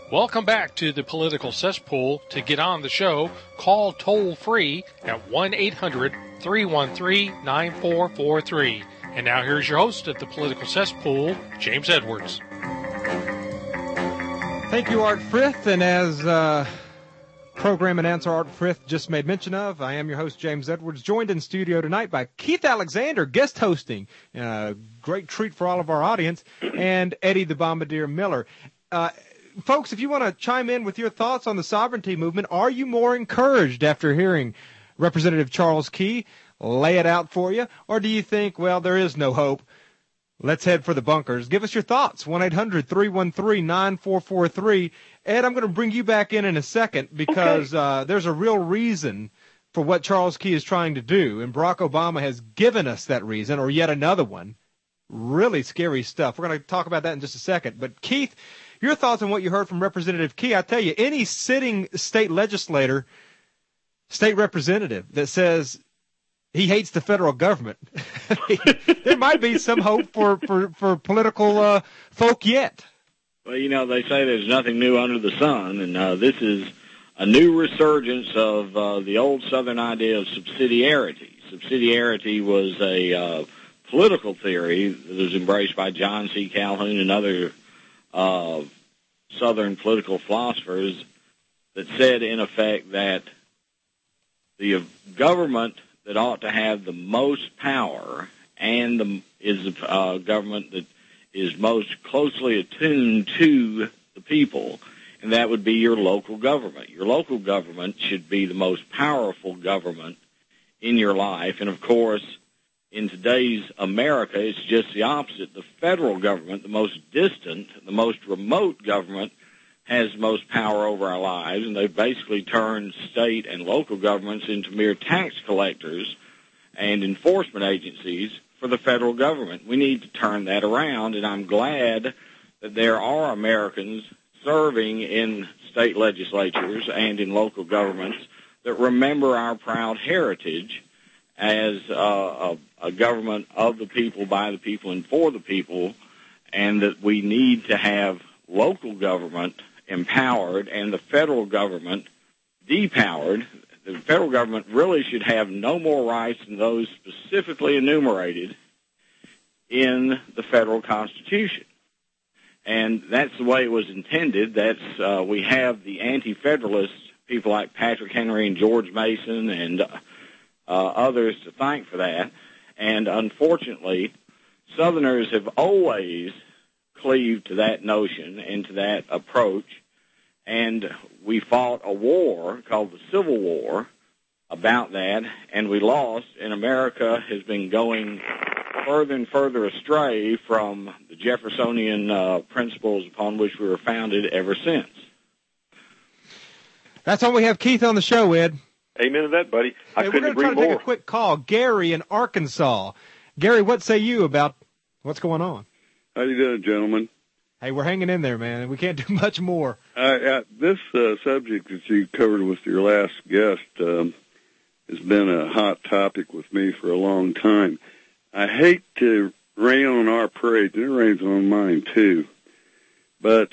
Welcome back to the Political Cesspool. To get on the show, call toll-free at 1-800-313-9443. And now here's your host of the Political Cesspool, James Edwards. Thank you, Art Frith. And as program announcer Art Frith just made mention of, I am your host, James Edwards, joined in studio tonight by Keith Alexander, guest hosting. Great treat for all of our audience, and Eddie the Bombardier Miller. Folks, if you want to chime in with your thoughts on the sovereignty movement, are you more encouraged after hearing Representative Charles Key lay it out for you? Or do you think, well, there is no hope? Let's head for the bunkers. Give us your thoughts. 1-800-313-9443. Ed, I'm going to bring you back in a second because there's a real reason for what Charles Key is trying to do, and Barack Obama has given us that reason, or yet another one. Really scary stuff. We're going to talk about that in just a second. But, Keith, your thoughts on what you heard from Representative Key. I tell you, any sitting state legislator, state representative that says he hates the federal government, there might be some hope for political folk yet. Well, you know, they say there's nothing new under the sun, and this is a new resurgence of the old Southern idea of subsidiarity. Subsidiarity was a political theory that was embraced by John C. Calhoun and other Southern political philosophers that said, in effect, that the government that ought to have the most power and is the government that is most closely attuned to the people, and that would be your local government. Your local government should be the most powerful government in your life, and of course, in today's America, it's just the opposite. The federal government, the most distant, the most remote government, has most power over our lives, and they've basically turned state and local governments into mere tax collectors and enforcement agencies for the federal government. We need to turn that around, and I'm glad that there are Americans serving in state legislatures and in local governments that remember our proud heritage as a government of the people, by the people, and for the people, and that we need to have local government empowered and the federal government depowered. The federal government really should have no more rights than those specifically enumerated in the federal Constitution. And that's the way it was intended. That's we have the anti-federalists, people like Patrick Henry and George Mason and others to thank for that. And unfortunately, Southerners have always cleaved to that notion and to that approach. And we fought a war called the Civil War about that, and we lost, and America has been going further and further astray from the Jeffersonian principles upon which we were founded ever since. That's why we have Keith on the show, Ed. Amen to that, buddy. I couldn't agree more. We're going to try to take a quick call. Gary in Arkansas. Gary, what say you about what's going on? How you doing, gentlemen? Hey, we're hanging in there, man, and we can't do much more. This subject that you covered with your last guest has been a hot topic with me for a long time. I hate to rain on our parade, and it rains on mine too, but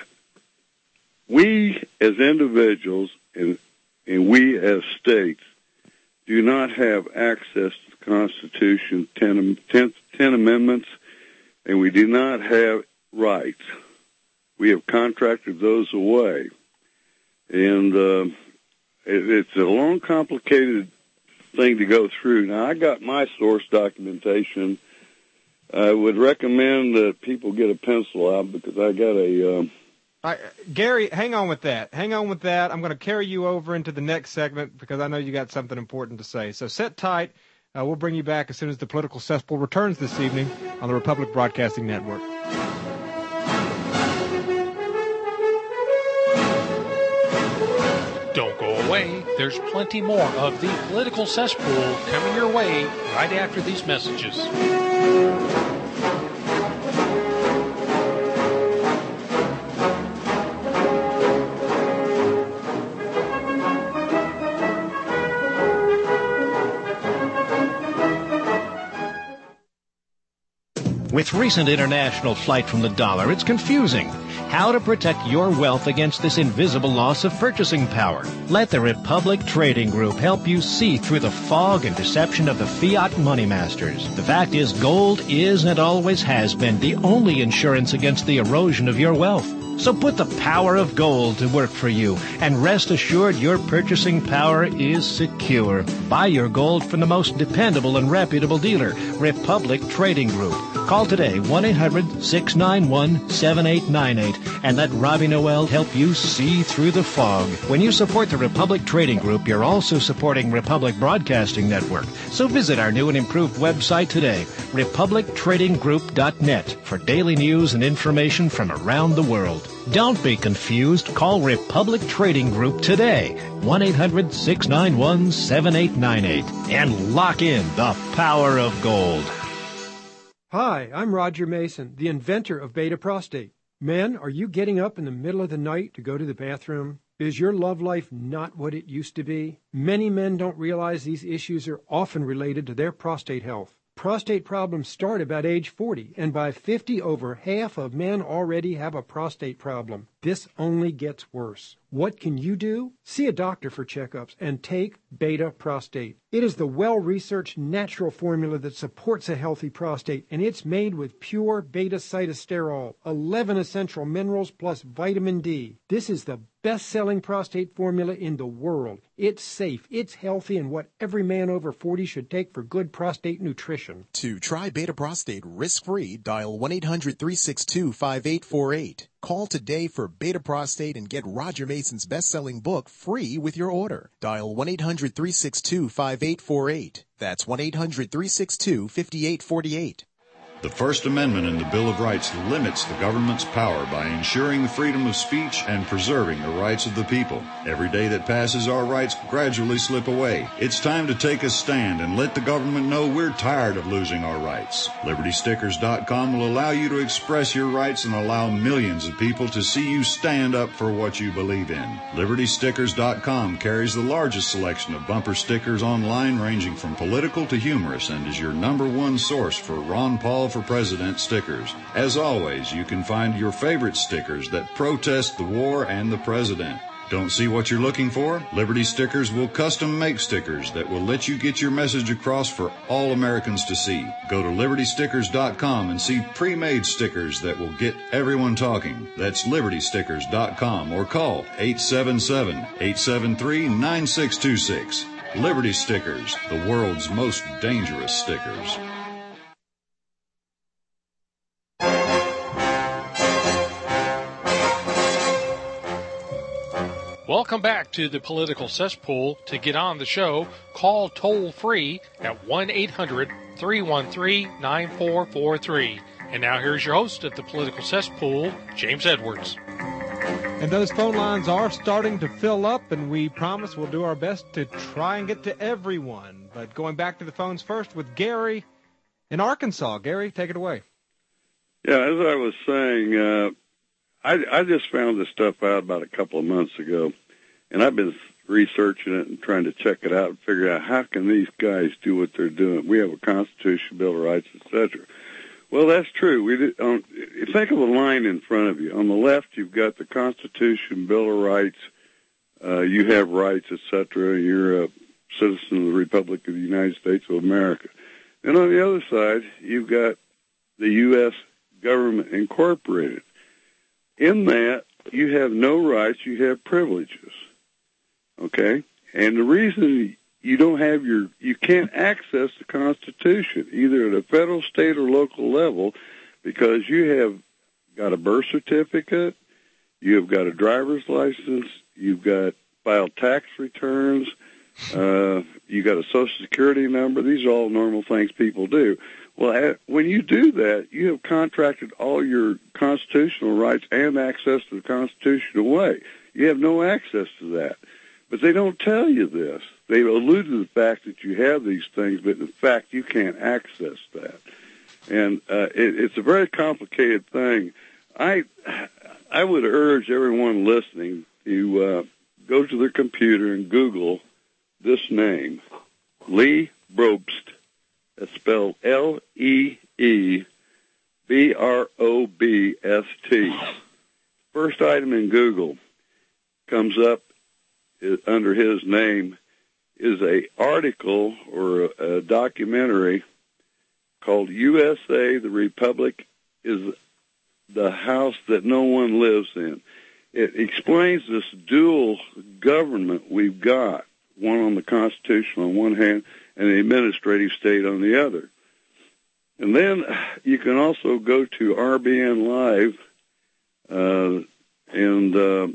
we as individuals and we as states do not have access to the Constitution, 10 amendments, and we do not have rights. We have contracted those away. And it's a long, complicated thing to go through. Now, I got my source documentation. I would recommend that people get a pencil out because I got a... Gary, hang on with that. I'm going to carry you over into the next segment because I know you got something important to say. So sit tight. We'll bring you back as soon as the Political Cesspool returns this evening on the Republic Broadcasting Network. Don't go away. There's plenty more of the Political Cesspool coming your way right after these messages. With recent international flight from the dollar, it's confusing. How to protect your wealth against this invisible loss of purchasing power. Let the Republic Trading Group help you see through the fog and deception of the fiat money masters. The fact is, gold is and always has been the only insurance against the erosion of your wealth. So put the power of gold to work for you, and rest assured your purchasing power is secure. Buy your gold from the most dependable and reputable dealer, Republic Trading Group. Call today, 1-800-691-7898, and let Robbie Noel help you see through the fog. When you support the Republic Trading Group, you're also supporting Republic Broadcasting Network. So visit our new and improved website today, republictradinggroup.net, for daily news and information from around the world. Don't be confused. Call Republic Trading Group today, 1-800-691-7898, and lock in the power of gold. Hi, I'm Roger Mason, the inventor of Beta Prostate. Men, are you getting up in the middle of the night to go to the bathroom? Is your love life not what it used to be? Many men don't realize these issues are often related to their prostate health. Prostate problems start about age 40, and by 50, over half of men already have a prostate problem. This only gets worse. What can you do? See a doctor for checkups and take Beta Prostate. It is the well-researched natural formula that supports a healthy prostate, and it's made with pure beta-cytosterol, 11 essential minerals plus vitamin D. This is the best-selling prostate formula in the world. It's safe, it's healthy, and what every man over 40 should take for good prostate nutrition. To try Beta Prostate risk-free, dial 1-800-362-5848. Call today for Beta Prostate and get Roger Mason's best-selling book free with your order. Dial 1-800-362-5848. That's 1-800-362-5848. The First Amendment in the Bill of Rights limits the government's power by ensuring the freedom of speech and preserving the rights of the people. Every day that passes, our rights gradually slip away. It's time to take a stand and let the government know we're tired of losing our rights. LibertyStickers.com will allow you to express your rights and allow millions of people to see you stand up for what you believe in. LibertyStickers.com carries the largest selection of bumper stickers online, ranging from political to humorous, and is your #1 source for Ron Paul for President stickers. As always, you can find your favorite stickers that protest the war and the president. Don't see what you're looking for? Liberty Stickers will custom make stickers that will let you get your message across for all Americans to see. Go to LibertyStickers.com and see pre-made stickers that will get everyone talking. That's LibertyStickers.com, or call 877-873-9626. Liberty Stickers, the world's most dangerous stickers. Welcome back to the Political Cesspool. To get on the show, call toll-free at 1-800-313-9443. And now here's your host of the Political Cesspool, James Edwards. And those phone lines are starting to fill up, and we promise we'll do our best to try and get to everyone. But going back to the phones first with Gary in Arkansas. Gary, take it away. Yeah, as I was saying, I just found this stuff out about a couple of months ago, and I've been researching it and trying to check it out and figure out how can these guys do what they're doing. We have a Constitution, Bill of Rights, etc. Well, that's true. Think of a line in front of you. On the left, you've got the Constitution, Bill of Rights. You have rights, etc. You're a citizen of the Republic of the United States of America. And on the other side, you've got the U.S. government incorporated. In that, you have no rights, you have privileges. Okay? And the reason you can't access the Constitution, either at a federal, state, or local level, because you have got a birth certificate, you have got a driver's license, you've got filed tax returns, you got a Social Security number. These are all normal things people do. Well, when you do that, you have contracted all your constitutional rights and access to the Constitution away. You have no access to that. But they don't tell you this. They allude to the fact that you have these things, but in fact, you can't access that. And it's a very complicated thing. I would urge everyone listening to go to their computer and Google this name, Lee Brobst. It's spelled L-E-E BROBST. First item in Google comes up under his name is a article or a documentary called USA, the Republic is the House That No One Lives In. It explains this dual government we've got, one on the Constitution on one hand and the administrative state on the other. And then you can also go to RBN Live and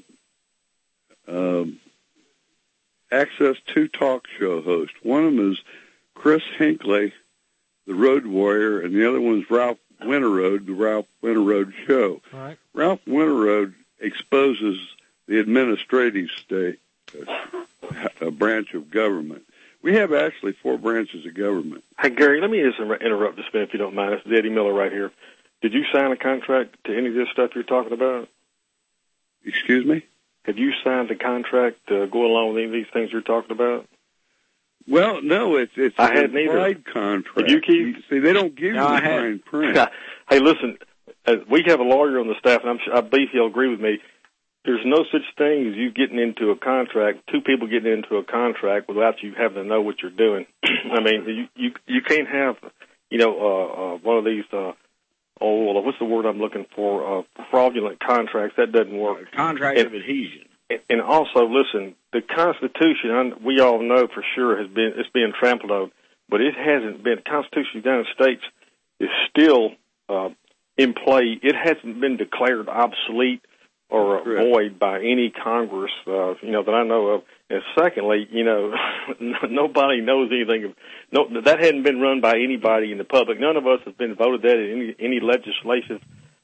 access two talk show hosts. One of them is Chris Hinckley, the Road Warrior, and the other one's Ralph Winterroad, the Ralph Winterroad Show. All right. Ralph Winterroad exposes the administrative state, a branch of government. We have actually 4 branches of government. Hey, Gary, let me just interrupt just a minute if you don't mind. This is Eddie Miller right here. Did you sign a contract to any of this stuff you're talking about? Excuse me? Have you signed a contract to go along with any of these things you're talking about? Well, no, it's I hadn't either. Implied contract. Did you, Keith? See, they don't give you the fine print. Hey, listen, we have a lawyer on the staff, and I believe he'll agree with me. There's no such thing as you getting into a contract, 2 people getting into a contract without you having to know what you're doing. I mean, you can't have, one of these, what's the word I'm looking for? Fraudulent contracts. That doesn't work. Contract of adhesion. And also, listen, the Constitution, we all know for sure it's being trampled on, but it hasn't been. The Constitution of the United States is still in play. It hasn't been declared obsolete or void by any Congress, that I know of. And secondly, nobody knows anything. That hadn't been run by anybody in the public. None of us have been voted that at any legislative,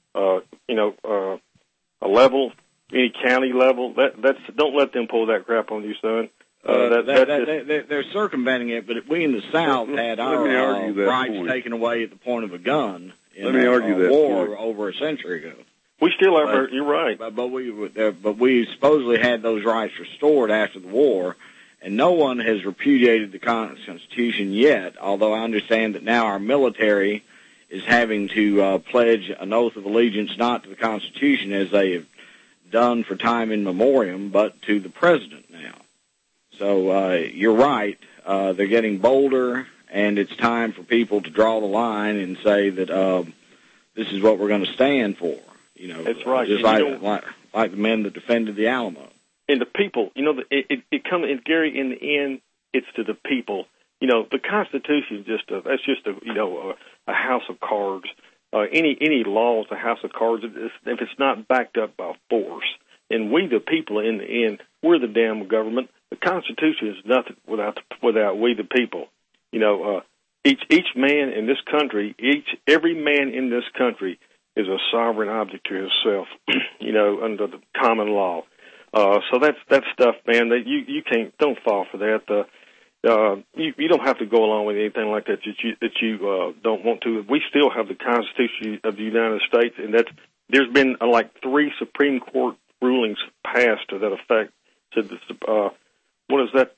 a level, any county level. Don't let them pull that crap on you, son. They're circumventing it, but we in the South had our rights taken away at the point of a gun in a war over a century ago. We still have. You're right. But we supposedly had those rights restored after the war, and no one has repudiated the Constitution yet. Although I understand that now our military is having to pledge an oath of allegiance not to the Constitution as they have done for time in memoriam, but to the president now. So you're right. They're getting bolder, and it's time for people to draw the line and say that this is what we're going to stand for. That's right. Just like the men that defended the Alamo. And the people, it comes, and Gary, in the end, it's to the people. The Constitution is just a house of cards. Any law is a house of cards if it's not backed up by force. And we, the people, in the end, we're the damn government. The Constitution is nothing without we, the people. Each man in this country, every man in this country is a sovereign object to himself, under the common law. So that's stuff, man, that you don't fall for that. You don't have to go along with anything like that you don't want to. We still have the Constitution of the United States, and there's been 3 Supreme Court rulings passed to that effect. What is that?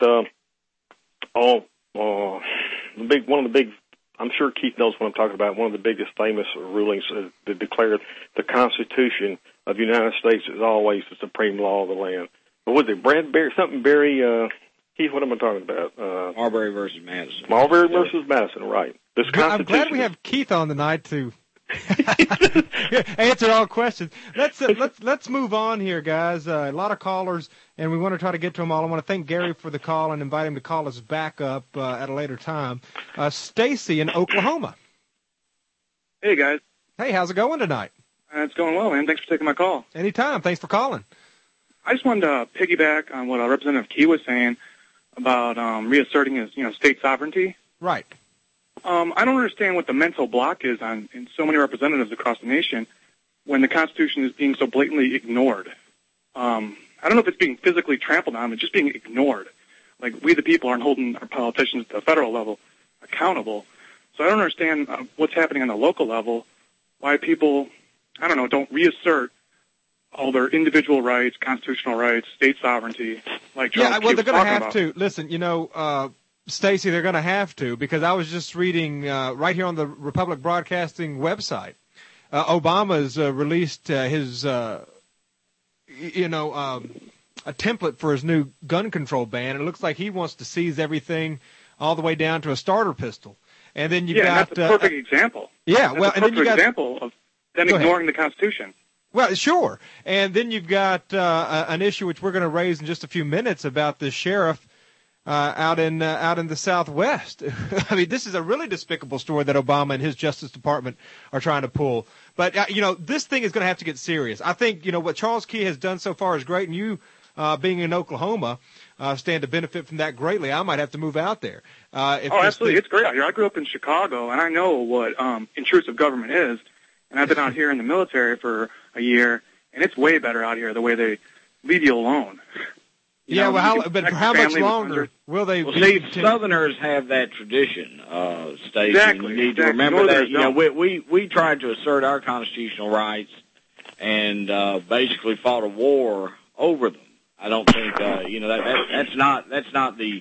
One of the big. I'm sure Keith knows what I'm talking about. One of the biggest famous rulings that declared the Constitution of the United States is always the supreme law of the land. But was it Bradbury? Something very, Keith, what am I talking about? Marbury versus Madison. Marbury versus Madison, right. I'm glad we have Keith on tonight to answer all questions. Let's move on here, guys. A lot of callers, and we want to try to get to them all. I want to thank Gary for the call and invite him to call us back up at a later time. Stacy in Oklahoma. Hey, guys. Hey, how's it going tonight? It's going well, man. Thanks for taking my call. Anytime. Thanks for calling. I just wanted to piggyback on what Representative Key was saying about reasserting his, state sovereignty. Right. I don't understand what the mental block is in so many representatives across the nation when the Constitution is being so blatantly ignored. I don't know if it's being physically trampled on, but just being ignored. Like, we the people aren't holding our politicians at the federal level accountable. So I don't understand what's happening on the local level, why people, don't reassert all their individual rights, constitutional rights, state sovereignty, like Charles Key was they're going to have about. to. Listen, Stacy, they're going to have to, because I was just reading right here on the Republic Broadcasting website, Obama's released his, a template for his new gun control ban. It looks like he wants to seize everything all the way down to a starter pistol. And then you've got... that's a perfect example. Yeah, that's well, a and then you got... example of them ignoring the Constitution. Well, sure. And then you've got an issue which we're going to raise in just a few minutes about the sheriff out in the Southwest. I mean, this is a really despicable story that Obama and his Justice Department are trying to pull. But, this thing is going to have to get serious. I think, what Charles Key has done so far is great, and you, being in Oklahoma, stand to benefit from that greatly. I might have to move out there. Absolutely. It's great out here. I grew up in Chicago, and I know what intrusive government is. And I've been out here in the military for a year, and it's way better out here the way they leave you alone. But how much longer will they? Well, see, Southerners have that tradition, Stacey. Exactly. You need to remember that. We tried to assert our constitutional rights and basically fought a war over them. I don't think that's not the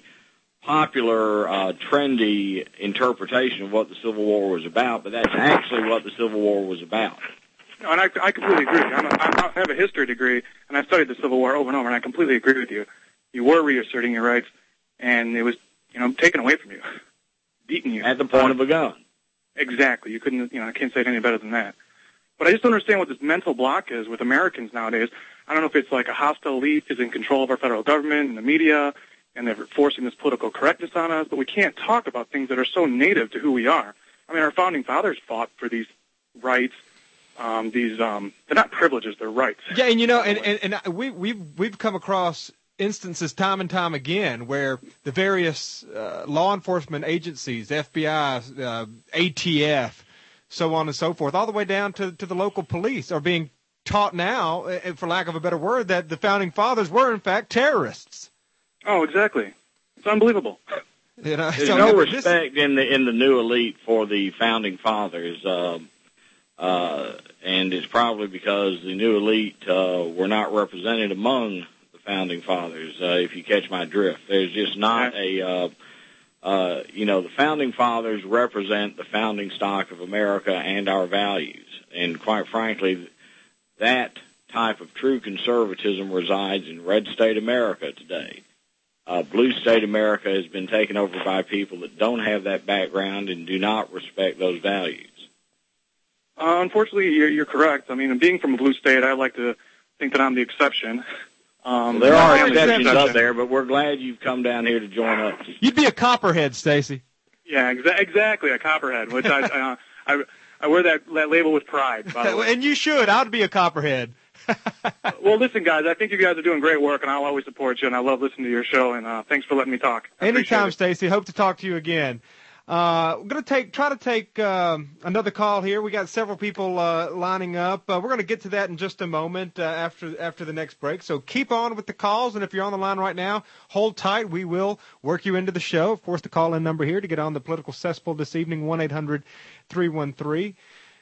popular, trendy interpretation of what the Civil War was about, but that's actually what the Civil War was about. No, and I completely agree. I have a history degree, and I've studied the Civil War over and over, and I completely agree with you. You were reasserting your rights, and it was, taken away from you, beaten you. At the point of a gun. Exactly. You couldn't, I can't say it any better than that. But I just don't understand what this mental block is with Americans nowadays. I don't know if it's like a hostile elite is in control of our federal government and the media, and they're forcing this political correctness on us, but we can't talk about things that are so native to who we are. I mean, our founding fathers fought for these rights. They're not privileges, they're rights. Yeah, and we've come across instances time and time again where the various law enforcement agencies, FBI, ATF, so on and so forth, all the way down to the local police are being taught now, for lack of a better word, that the founding fathers were in fact terrorists. Oh, exactly. It's unbelievable. There's no respect in the new elite for the founding fathers, and it's probably because the new elite were not represented among the founding fathers. If you catch my drift, there's just not the founding fathers represent the founding stock of America and our values, and quite frankly, that type of true conservatism resides in red state America today. Blue state America has been taken over by people that don't have that background and do not respect those values. Unfortunately, you're correct. I mean, being from a blue state, I like to think that I'm the exception. There are exceptions out there, but we're glad you've come down here to join us. You'd be a copperhead, Stacey. Yeah, exactly, a copperhead, which I wear that label with pride, by the way. And you should. I'd be a copperhead. Well, listen, guys, I think you guys are doing great work, and I'll always support you, and I love listening to your show, and thanks for letting me talk. Anytime, Stacey. Hope to talk to you again. We're going to try to take another call here. We got several people lining up. We're going to get to that in just a moment after the next break. So keep on with the calls, and if you're on the line right now, hold tight. We will work you into the show. Of course, the call-in number here to get on the political cesspool this evening, 1-800-313-9443.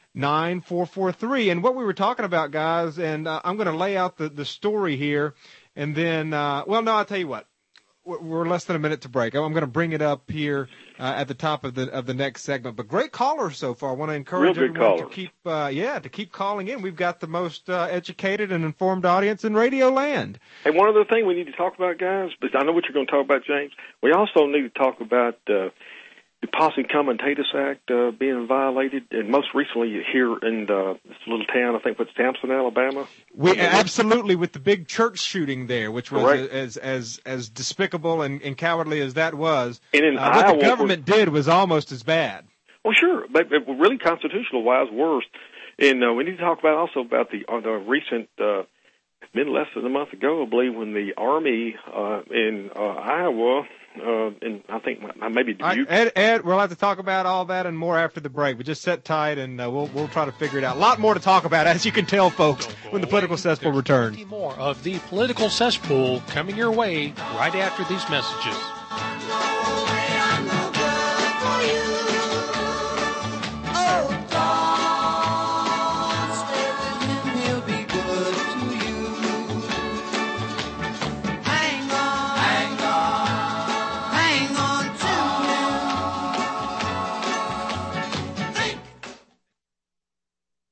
And what we were talking about, guys, and I'm going to lay out the story here, and then, I'll tell you what. We're less than a minute to break. I'm going to bring it up here at the top of the next segment. But great callers so far. I want to encourage everyone to keep calling in. We've got the most educated and informed audience in Radio Land. Hey, one other thing we need to talk about, guys, but I know what you're going to talk about, James. We also need to talk about the Posse Comitatus Act being violated, and most recently here in this little town, I think it's Sampson, Alabama. Absolutely, with the big church shooting there, which was as despicable and cowardly as that was. And in what Iowa, the government did was almost as bad. Well, sure, but really constitutional-wise, worse. And we need to talk about the recent. Been less than a month ago, I believe, when the Army in Iowa, and I think maybe Dubuque. Ed, we'll have to talk about all that and more after the break. But just sit tight, and we'll try to figure it out. A lot more to talk about, as you can tell, folks, when the political cesspool returns. More of the political cesspool coming your way right after these messages.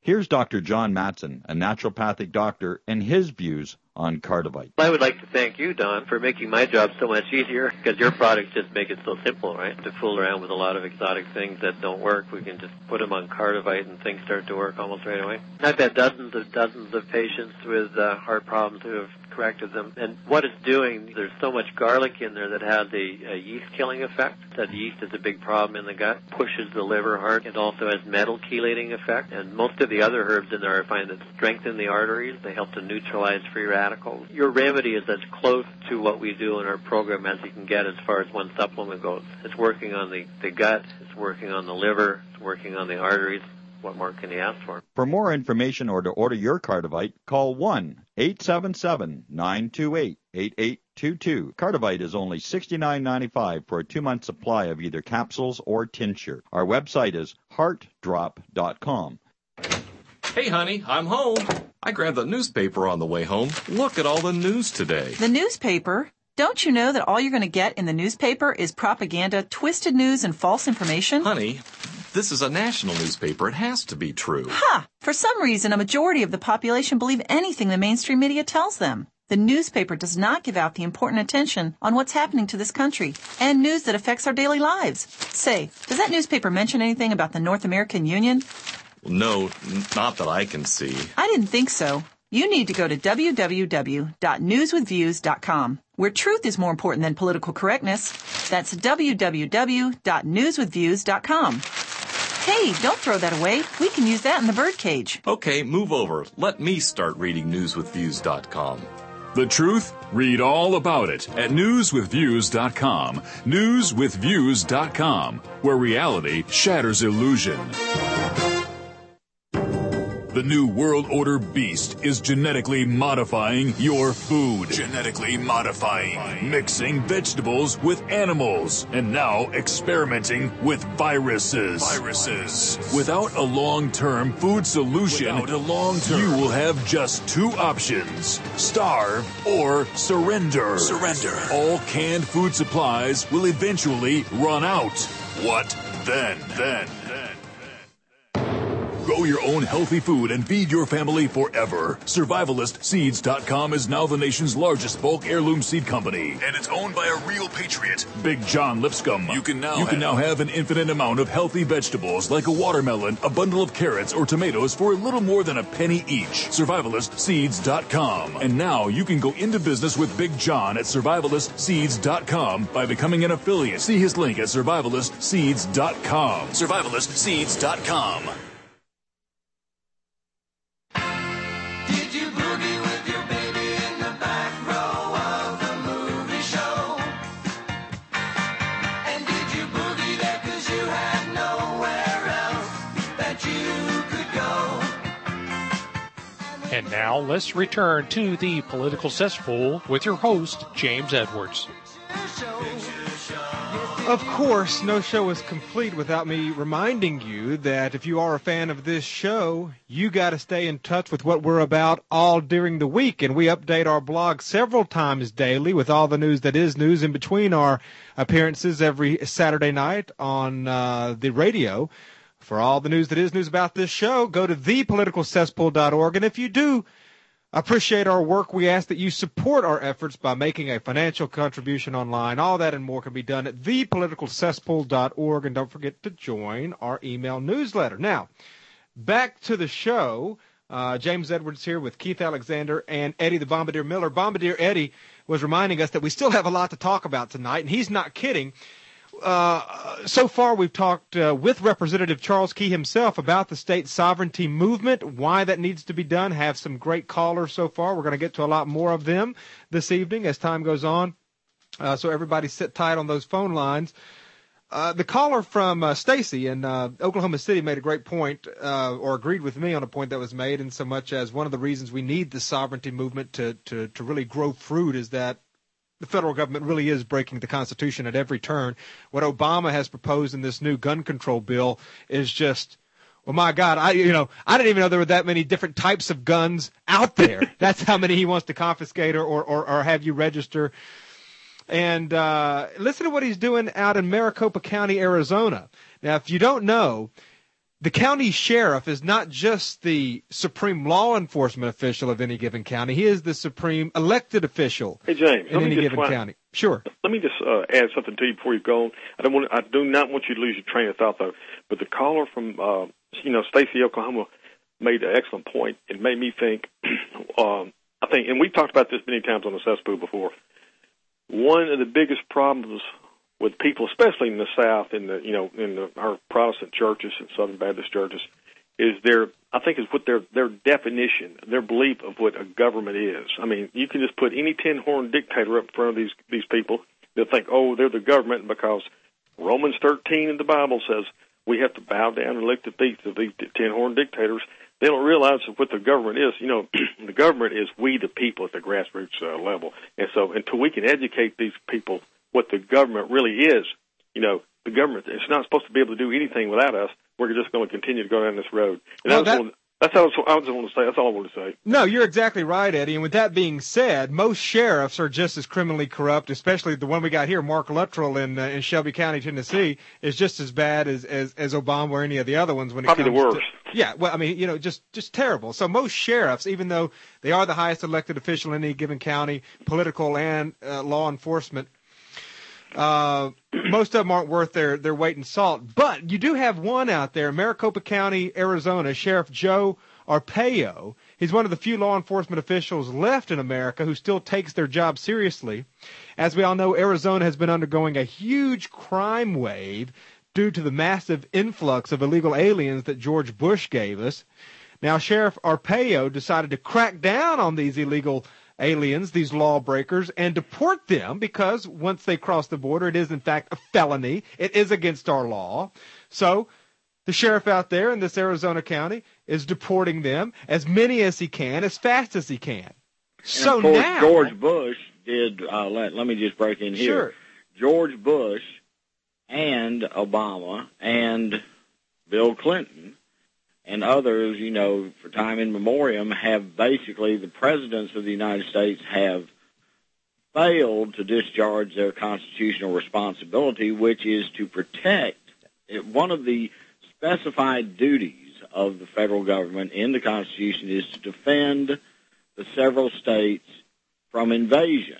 Here's Dr. John Matson, a naturopathic doctor, and his views on Cardivite. I would like to thank you, Don, for making my job so much easier, because your products just make it so simple, right? To fool around with a lot of exotic things that don't work, we can just put them on Cardivite and things start to work almost right away. I've had dozens of patients with heart problems who have corrected them. And what it's doing, there's so much garlic in there that has a yeast-killing effect. That yeast is a big problem in the gut, pushes the liver hard. It also has metal chelating effect. And most of the other herbs in there I find that strengthen the arteries. They help to neutralize free radicals. Your remedy is as close to what we do in our program as you can get as far as one supplement goes. It's working on the gut, it's working on the liver, it's working on the arteries. What more can you ask for? For more information or to order your Cardivite, call 1-877-928-8822. Cardivite is only $69.95 for a 2-month supply of either capsules or tincture. Our website is heartdrop.com. Hey, honey, I'm home. I grabbed the newspaper on the way home. Look at all the news today. The newspaper? Don't you know that all you're going to get in the newspaper is propaganda, twisted news, and false information? Honey, this is a national newspaper. It has to be true. Ha! For some reason, a majority of the population believe anything the mainstream media tells them. The newspaper does not give out the important attention on what's happening to this country and news that affects our daily lives. Say, does that newspaper mention anything about the North American Union? No, not that I can see. I didn't think so. You need to go to www.newswithviews.com, where truth is more important than political correctness. That's www.newswithviews.com. Hey, don't throw that away. We can use that in the birdcage. Okay, move over. Let me start reading newswithviews.com. The truth? Read all about it at newswithviews.com. Newswithviews.com, where reality shatters illusion. The New World Order beast is genetically modifying your food. Genetically modifying. Mixing vegetables with animals. And now experimenting with viruses. Without a long-term food solution, you will have just 2 options. Starve or surrender. All canned food supplies will eventually run out. What then? Grow your own healthy food and feed your family forever. SurvivalistSeeds.com is now the nation's largest bulk heirloom seed company. And it's owned by a real patriot, Big John Lipscomb. You can now have an infinite amount of healthy vegetables like a watermelon, a bundle of carrots, or tomatoes for a little more than a penny each. SurvivalistSeeds.com. And now you can go into business with Big John at SurvivalistSeeds.com by becoming an affiliate. See his link at SurvivalistSeeds.com. SurvivalistSeeds.com. And now let's return to the Political Cesspool with your host, James Edwards. Of course, no show is complete without me reminding you that if you are a fan of this show, you got to stay in touch with what we're about all during the week. And we update our blog several times daily with all the news that is news in between our appearances every Saturday night on the radio. For all the news that is news about this show, go to thepoliticalcesspool.org. And if you do appreciate our work, we ask that you support our efforts by making a financial contribution online. All that and more can be done at thepoliticalcesspool.org. And don't forget to join our email newsletter. Now, back to the show. James Edwards here with Keith Alexander and Eddie the Bombardier Miller. Bombardier Eddie was reminding us that we still have a lot to talk about tonight, and he's not kidding. So far, we've talked with Representative Charles Key himself about the state sovereignty movement, why that needs to be done. Have some great callers so far. We're going to get to a lot more of them this evening as time goes on. So everybody sit tight on those phone lines. The caller from Stacy in Oklahoma City made a great point, or agreed with me on a point that was made, in so much as one of the reasons we need the sovereignty movement to really grow fruit is that the federal government really is breaking the Constitution at every turn. What Obama has proposed in this new gun control bill is just, well, my God, I didn't even know there were that many different types of guns out there. That's how many he wants to confiscate or have you register. And listen to what he's doing out in Maricopa County, Arizona. Now, if you don't know, the county sheriff is not just the supreme law enforcement official of any given county. He is the supreme elected official Hey, James, in any given county. Sure. Let me just add something to you before you go on. I do not want you to lose your train of thought, though. But the caller from, Stacey, Oklahoma, made an excellent point. It made me think. I think, and we've talked about this many times on the cesspool before. One of the biggest problems with people, especially in the South, our Protestant churches and Southern Baptist churches, is what their definition, their belief of what a government is. I mean, you can just put any tin-horn dictator up in front of these people. They'll think, oh, they're the government because Romans 13 in the Bible says we have to bow down and lick the feet of these tin-horn dictators. They don't realize what the government is. The government is we, the people, at the grassroots level. And so until we can educate these people what the government really is, the government is not supposed to be able to do anything without us. We're just going to continue to go down this road. And that's all I want to say. That's all I want to say. No, you're exactly right, Eddie. And with that being said, most sheriffs are just as criminally corrupt, especially the one we got here, Mark Luttrell in Shelby County, Tennessee, is just as bad as Obama or any of the other ones when it Probably comes the worst. Yeah, well, I mean, just terrible. So most sheriffs, even though they are the highest elected official in any given county, political and law enforcement, most of them aren't worth their weight in salt. But you do have one out there, Maricopa County, Arizona, Sheriff Joe Arpaio. He's one of the few law enforcement officials left in America who still takes their job seriously. As we all know, Arizona has been undergoing a huge crime wave due to the massive influx of illegal aliens that George Bush gave us. Now, Sheriff Arpaio decided to crack down on these illegal aliens, these lawbreakers, and deport them because once they cross the border, it is in fact a felony. It is against our law. So the sheriff out there in this Arizona county is deporting them, as many as he can, as fast as he can. And of course, George Bush did, let me just break in here. Sure. George Bush and Obama and Bill Clinton and others, for time in memoriam, have basically, the presidents of the United States have failed to discharge their constitutional responsibility, which is to protect. One of the specified duties of the federal government in the Constitution is to defend the several states from invasion.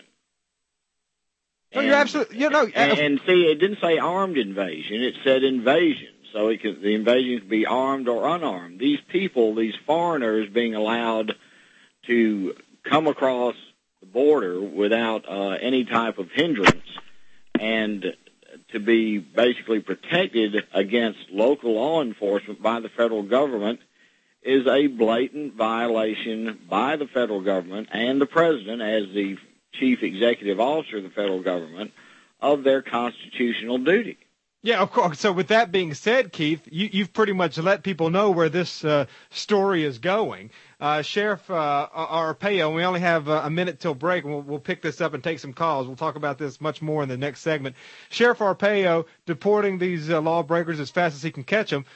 No, you're absolutely, and see, it didn't say armed invasion, it said invasion. So the invasion could be armed or unarmed. These people, these foreigners, being allowed to come across the border without any type of hindrance and to be basically protected against local law enforcement by the federal government is a blatant violation by the federal government and the president as the chief executive officer of the federal government of their constitutional duty. Yeah, of course. So with that being said, Keith, you've pretty much let people know where this story is going. Sheriff Arpaio, we only have a minute till break, and we'll pick this up and take some calls. We'll talk about this much more in the next segment. Sheriff Arpaio deporting these lawbreakers as fast as he can catch them.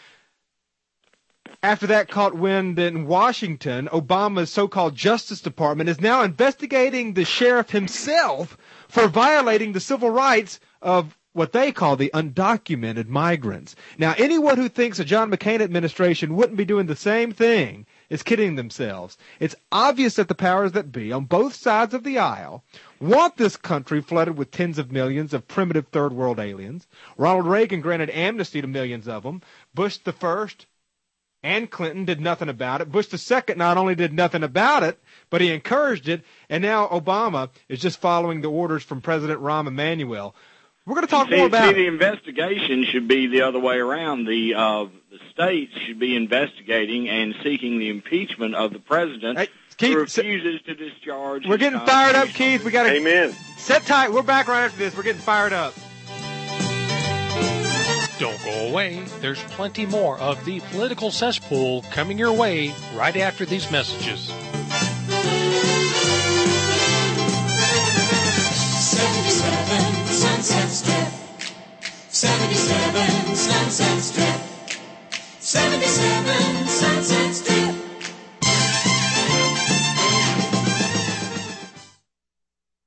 After that caught wind in Washington, Obama's so-called Justice Department is now investigating the sheriff himself for violating the civil rights of what they call the undocumented migrants. Now, anyone who thinks a John McCain administration wouldn't be doing the same thing is kidding themselves. It's obvious that the powers that be on both sides of the aisle want this country flooded with tens of millions of primitive third world aliens. Ronald Reagan granted amnesty to millions of them. Bush the first and Clinton did nothing about it. Bush the second not only did nothing about it, but he encouraged it. And now Obama is just following the orders from President Rahm Emanuel. We're going to talk more about the investigation should be the other way around. The states should be investigating and seeking the impeachment of the president who refuses to discharge. We're getting fired up, Keith. We got to Amen. Sit tight. We're back right after this. We're getting fired up. Don't go away. There's plenty more of the Political Cesspool coming your way right after these messages. 77 Sunset Strip. 77 Sunset Strip. 77 Sunset Strip.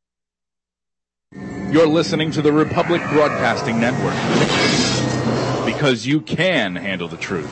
You're listening to the Republic Broadcasting Network. because you can handle the truth.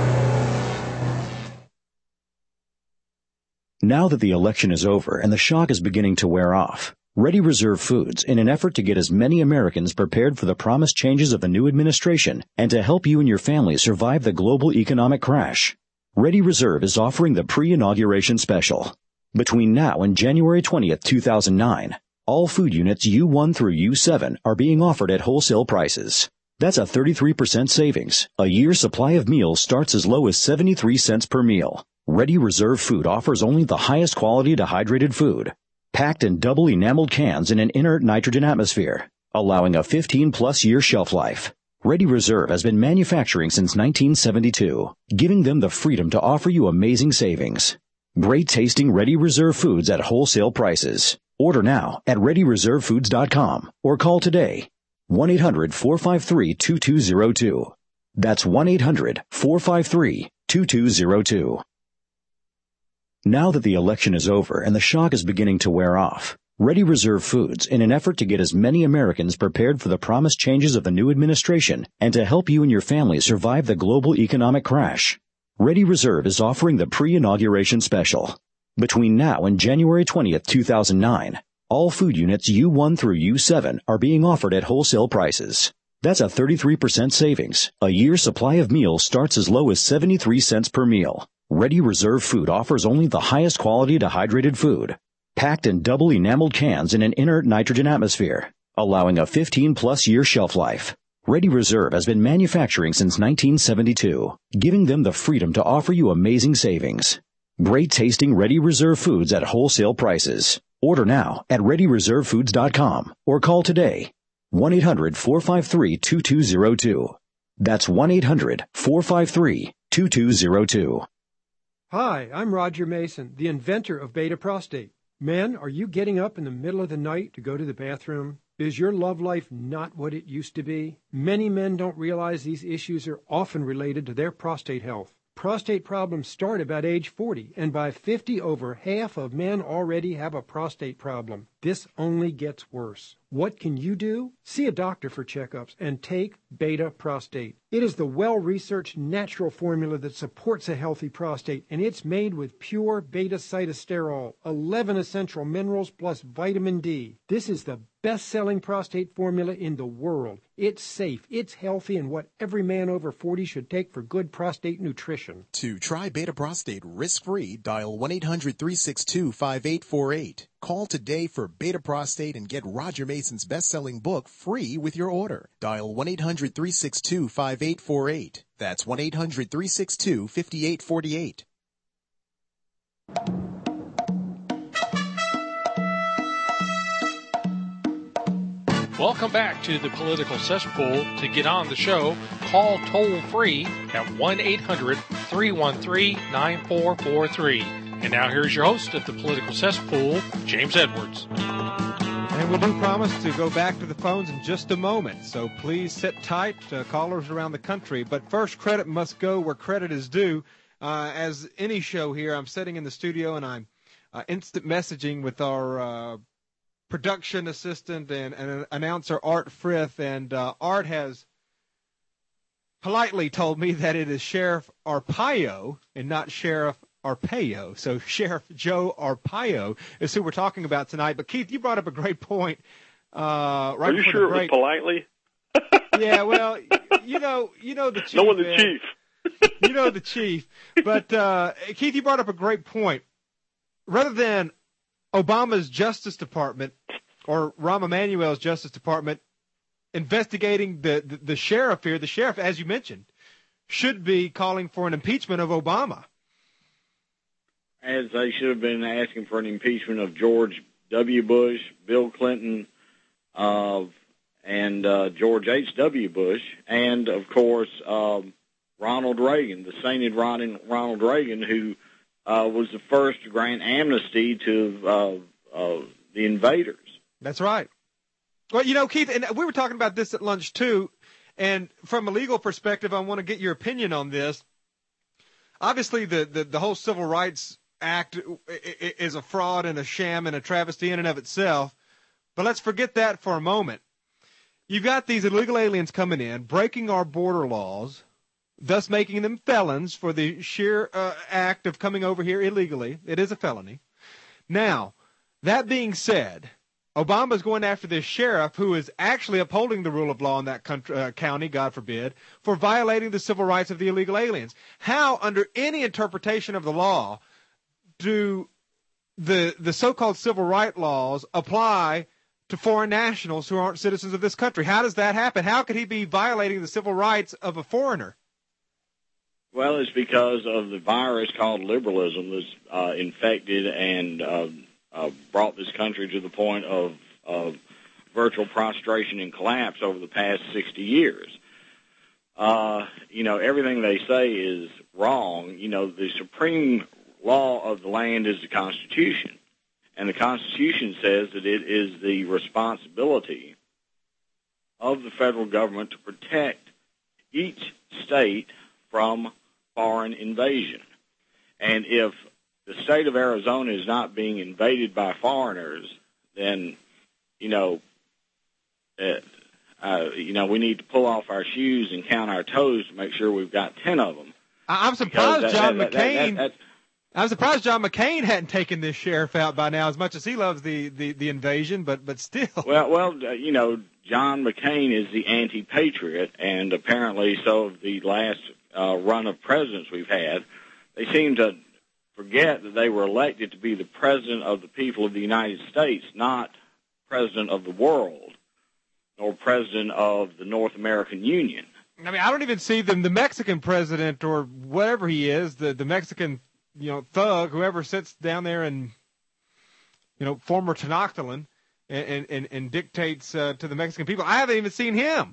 Now that the election is over and the shock is beginning to wear off, Ready Reserve Foods, in an effort to get as many Americans prepared for the promised changes of the new administration and to help you and your family survive the global economic crash, Ready Reserve is offering the pre-inauguration special. Between now and January 20th, 2009, all food units U1 through U7 are being offered at wholesale prices. That's a 33% savings. A year's supply of meals starts as low as 73 cents per meal. Ready Reserve Food offers only the highest quality dehydrated food, packed in double enameled cans in an inert nitrogen atmosphere, allowing a 15-plus year shelf life. Ready Reserve has been manufacturing since 1972, giving them the freedom to offer you amazing savings. Great tasting Ready Reserve Foods at wholesale prices. Order now at ReadyReserveFoods.com or call today. 1-800-453-2202. That's 1-800-453-2202. Now that the election is over and the shock is beginning to wear off, Ready Reserve Foods, in an effort to get as many Americans prepared for the promised changes of the new administration and to help you and your family survive the global economic crash, Ready Reserve is offering the pre-inauguration special. Between now and January 20th, 2009, all food units U1 through U7 are being offered at wholesale prices. That's a 33% savings. A year's supply of meals starts as low as 73 cents per meal. Ready Reserve Food offers only the highest quality dehydrated food, packed in double enameled cans in an inert nitrogen atmosphere, allowing a 15-plus year shelf life. Ready Reserve has been manufacturing since 1972, giving them the freedom to offer you amazing savings. Great tasting Ready Reserve Foods at wholesale prices. Order now at ReadyReserveFoods.com or call today. 1-800-453-2202. That's 1-800-453-2202. Hi, I'm Roger Mason, the inventor of Beta Prostate. Men, are you getting up in the middle of the night to go to the bathroom? Is your love life not what it used to be? Many men don't realize these issues are often related to their prostate health. Prostate problems start about age 40, and by 50, over half of men already have a prostate problem. This only gets worse. What can you do? See a doctor for checkups and take Beta Prostate. It is the well-researched natural formula that supports a healthy prostate, and it's made with pure beta-cytosterol, 11 essential minerals plus vitamin D. This is the best-selling prostate formula in the world. It's safe, it's healthy, and what every man over 40 should take for good prostate nutrition. To try Beta Prostate risk-free, dial 1-800-362-5848. Call today for Beta Prostate and get Roger Mason's best-selling book free with your order. Dial 1-800-362-5848. That's 1-800-362-5848. Welcome back to the Political Cesspool. To get on the show, call toll-free at 1-800-313-9443. And now here's your host of the Political Cesspool, James Edwards. And we do promise to go back to the phones in just a moment, so please sit tight, callers around the country. But first, credit must go where credit is due. As any show here, I'm sitting in the studio and I'm instant messaging with our production assistant and announcer Art Frith, and Art has politely told me that it is Sheriff Arpaio and not Sheriff Arpaio. So Sheriff Joe Arpaio is who we're talking about tonight. But Keith, you brought up a great point. Right Are you sure it was politely? Yeah, well, you know the chief. No one the chief. You know the chief. But Keith, you brought up a great point. Rather than Obama's Justice Department or Rahm Emanuel's Justice Department investigating the sheriff here, the sheriff, as you mentioned, should be calling for an impeachment of Obama. As they should have been asking for an impeachment of George W. Bush, Bill Clinton, and George H.W. Bush, and, of course, Ronald Reagan, the sainted Ronald Reagan, who was the first to grant amnesty to the invaders. That's right. Well, Keith, and we were talking about this at lunch, too, and from a legal perspective, I want to get your opinion on this. Obviously, the whole Civil Rights Act is a fraud and a sham and a travesty in and of itself, but let's forget that for a moment. You've got these illegal aliens coming in, breaking our border laws, thus making them felons for the sheer act of coming over here illegally. It is a felony. Now, that being said, Obama's going after this sheriff who is actually upholding the rule of law in that county, God forbid, for violating the civil rights of the illegal aliens. How, under any interpretation of the law, do the so-called civil rights laws apply to foreign nationals who aren't citizens of this country? How does that happen? How could he be violating the civil rights of a foreigner? Well, it's because of the virus called liberalism that's infected and brought this country to the point of virtual prostration and collapse over the past 60 years. Everything they say is wrong. The supreme law of the land is the Constitution. And the Constitution says that it is the responsibility of the federal government to protect each state from foreign invasion. And if the state of Arizona is not being invaded by foreigners, then, we need to pull off our shoes and count our toes to make sure we've got 10 of them. I'm surprised John McCain hadn't taken this sheriff out by now, as much as he loves the invasion, but still. Well, John McCain is the anti-patriot, and apparently so of the last run of presidents we've had. They seem to forget that they were elected to be the president of the people of the United States, not president of the world or president of the North American Union. I mean, I don't even see them, the Mexican president or whatever he is, the Mexican thug, whoever sits down there and, former Tenochtitlan and dictates to the Mexican people. I haven't even seen him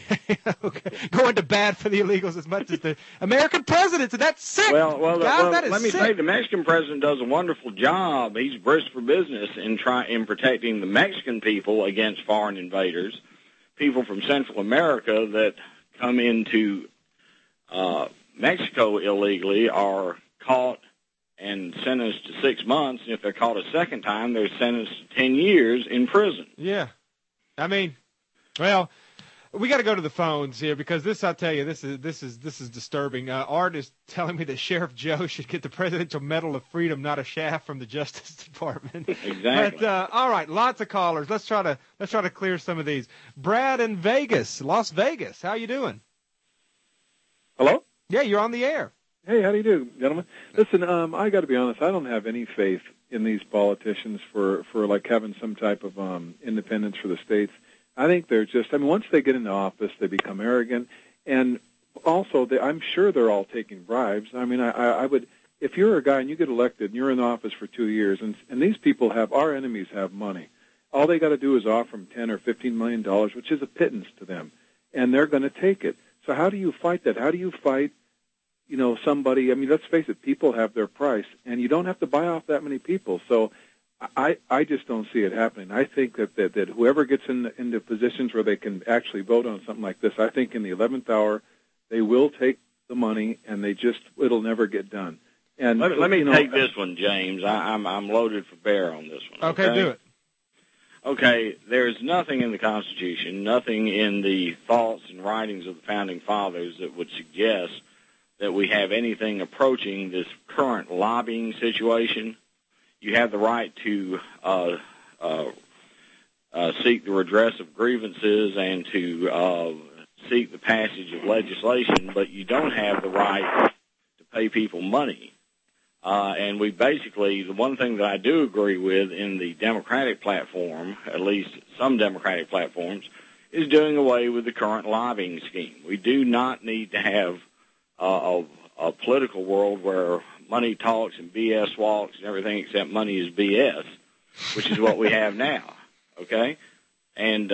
going to bat for the illegals as much as the American presidents, and that's sick. Well, that is let me sick. say, the Mexican president does a wonderful job. He's brisk for business in protecting the Mexican people against foreign invaders. People from Central America that come into Mexico illegally are caught and sentenced to 6 months, and if they're caught a second time, they're sentenced to 10 years in prison. Yeah. I mean, well, we got to go to the phones here because this, I'll tell you, this is disturbing. Art is telling me that Sheriff Joe should get the Presidential Medal of Freedom, not a shaft from the Justice Department. Exactly. But all right, lots of callers. Let's try to clear some of these. Brad in Vegas, Las Vegas. How you doing? Hello? Yeah, you're on the air. Hey, how do you do, gentlemen? Listen, I got to be honest. I don't have any faith in these politicians for like having some type of independence for the states. I think they're just. I mean, once they get into office, they become arrogant, and also, I'm sure they're all taking bribes. I mean, I would. If you're a guy and you get elected and you're in office for 2 years, and these people our enemies have money. All they got to do is offer them $10 or $15 million, which is a pittance to them, and they're going to take it. So how do you fight that? How do you fight? Somebody, I mean, let's face it, people have their price, and you don't have to buy off that many people. So I just don't see it happening. I think that whoever gets into positions where they can actually vote on something like this, I think in the 11th hour, they will take the money, and it'll never get done. And let me take this one, James. I'm loaded for bear on this one. Okay, do it. Okay, there's nothing in the Constitution, nothing in the thoughts and writings of the Founding Fathers that would suggest that we have anything approaching this current lobbying situation. You have the right to seek the redress of grievances and to seek the passage of legislation, but you don't have the right to pay people money. And we basically, the one thing that I do agree with in the Democratic platform, at least some Democratic platforms, is doing away with the current lobbying scheme. We do not need to have a political world where money talks and BS walks and everything except money is BS, which is what we have now. Okay, and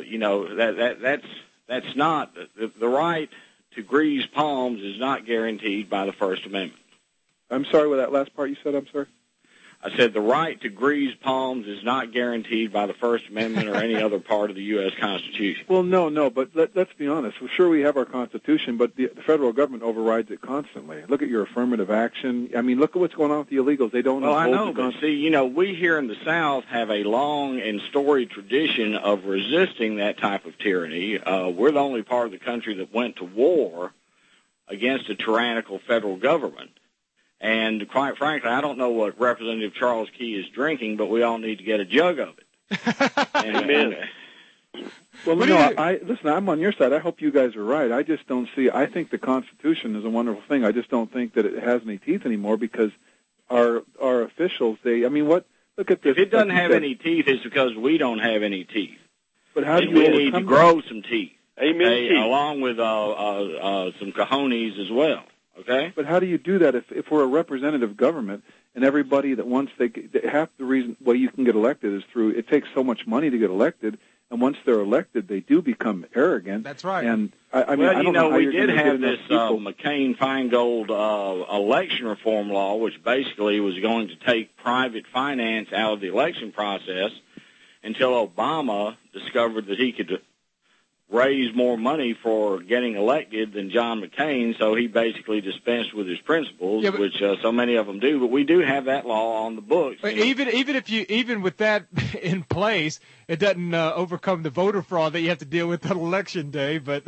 that's not the right to grease palms is not guaranteed by the First Amendment. I'm sorry, with that last part you said. I'm sorry. I said the right to grease palms is not guaranteed by the First Amendment or any other part of the U.S. Constitution. Well, no, but let's be honest. Well, sure, we have our Constitution, but the federal government overrides it constantly. Look at your affirmative action. I mean, look at what's going on with the illegals. They don't. Well, I know, but see, we here in the South have a long and storied tradition of resisting that type of tyranny. We're the only part of the country that went to war against a tyrannical federal government. And quite frankly, I don't know what Representative Charles Key is drinking, but we all need to get a jug of it. Amen. Well, no, listen, I'm on your side. I hope you guys are right. I just don't see. I think the Constitution is a wonderful thing. I just don't think that it has any teeth anymore because our officials. Look at this. If it doesn't have any teeth, it's because we don't have any teeth. But how do you we need to grow some teeth? Amen. Along with some cojones as well. Okay. But how do you do that if we're a representative government and everybody that wants half the reason why you can get elected is through it takes so much money to get elected, and once they're elected, they do become arrogant. That's right. And I don't know how we you're did gonna have get this enough people. McCain-Feingold election reform law, which basically was going to take private finance out of the election process until Obama discovered that he could raise more money for getting elected than John McCain, so he basically dispensed with his principles, which so many of them do. But we do have that law on the books. Even with that in place, it doesn't overcome the voter fraud that you have to deal with on election day. But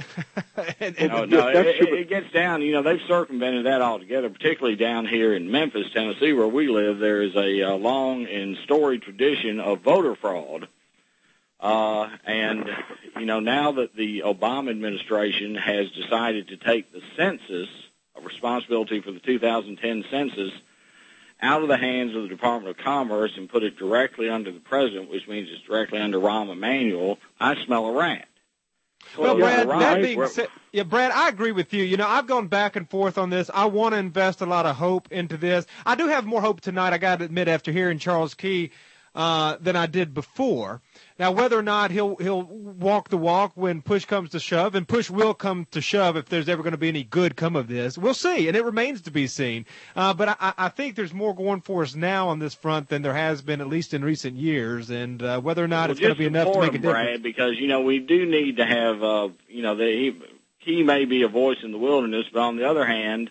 it gets down. They've circumvented that altogether, particularly down here in Memphis, Tennessee, where we live. There is a long and storied tradition of voter fraud. Now that the Obama administration has decided to take the census, a responsibility for the 2010 census, out of the hands of the Department of Commerce and put it directly under the president, which means it's directly under Rahm Emanuel, I smell a rat. Well, Brad, that being said, Brad, I agree with you. I've gone back and forth on this. I want to invest a lot of hope into this. I do have more hope tonight, I got to admit, after hearing Charles Key, than I did before. Now, whether or not he'll walk the walk when push comes to shove, and push will come to shove if there's ever going to be any good come of this, we'll see, and it remains to be seen. But I think there's more going for us now on this front than there has been, at least in recent years, and whether or not it's going to be enough to make a difference. Brad, because, we do need to have, he may be a voice in the wilderness, but on the other hand,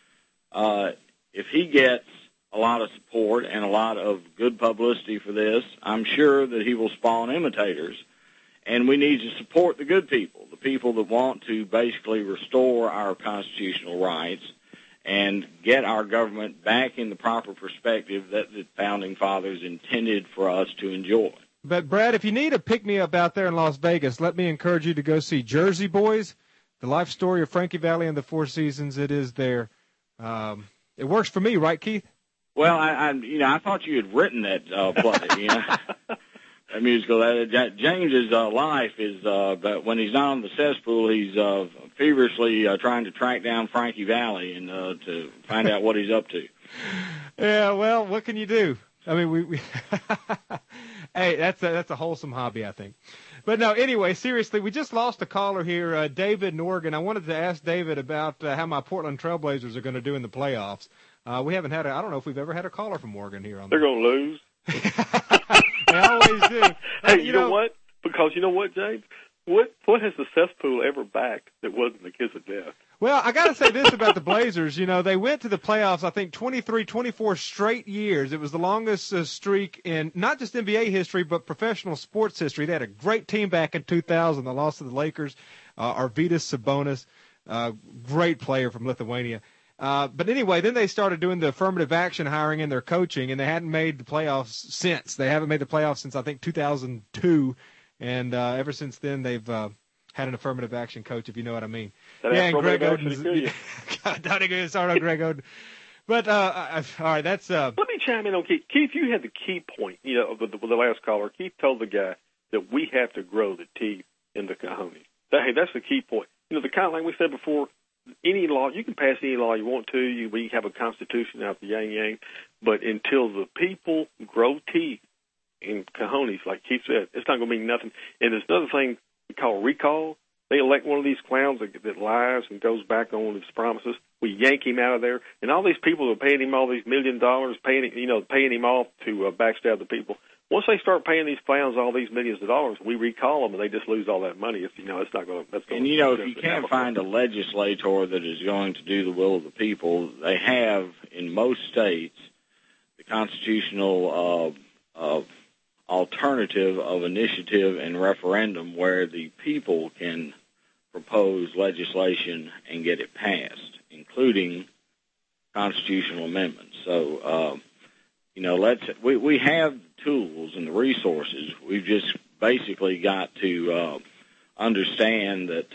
if he gets a lot of support and a lot of good publicity for this, I'm sure that he will spawn imitators. And we need to support the good people, the people that want to basically restore our constitutional rights and get our government back in the proper perspective that the Founding Fathers intended for us to enjoy. But, Brad, if you need a pick-me-up out there in Las Vegas, let me encourage you to go see Jersey Boys, the life story of Frankie Valli and the Four Seasons. It is there. It works for me, right, Keith? Well, I thought you had written that play. That musical. James's life is, but when he's not on the cesspool, he's feverishly trying to track down Frankie Valli and to find out what he's up to. Yeah, well, what can you do? I mean, we hey, that's a wholesome hobby, I think. But no, anyway, seriously, we just lost a caller here, David in Oregon. I wanted to ask David about how my Portland Trailblazers are going to do in the playoffs. We haven't had I don't know if we've ever had a caller from Oregon here on. They're going to lose. They always do. Hey, you know what? Because you know what, James? What has the cesspool ever backed that wasn't the kiss of death? Well, I got to say this about the Blazers. They went to the playoffs, I think, 23, 24 straight years. It was the longest streak in not just NBA history, but professional sports history. They had a great team back in 2000. They lost to the Lakers. Arvydas Sabonis, great player from Lithuania. But anyway, then they started doing the affirmative action hiring in their coaching, and they hadn't made the playoffs since. They haven't made the playoffs since, I think, 2002. And ever since then, they've had an affirmative action coach, if you know what I mean. And Greg Oden. God, don't even get started on Greg Oden. But, all right, that's... Let me chime in on Keith. Keith, you had the key point, with the last caller. Keith told the guy that we have to grow the teeth in the cojones. Hey, that's the key point. The kind of like we said before, any law, you can pass any law you want to. We have a constitution out the yang-yang. But until the people grow teeth in cojones, like Keith said, it's not going to mean nothing. And there's another thing we call recall. They elect one of these clowns that lies and goes back on his promises. We yank him out of there, and all these people are paying him all these $1 million, paying him off to backstab the people. Once they start paying these clowns all these millions of dollars, we recall them, and they just lose all that money. It's not going to. And if you can't find a legislator that is going to do the will of the people, they have in most states the constitutional alternative of initiative and referendum, where the people can propose legislation and get it passed, including constitutional amendments. So, we have the tools and the resources. We've just basically got to understand that,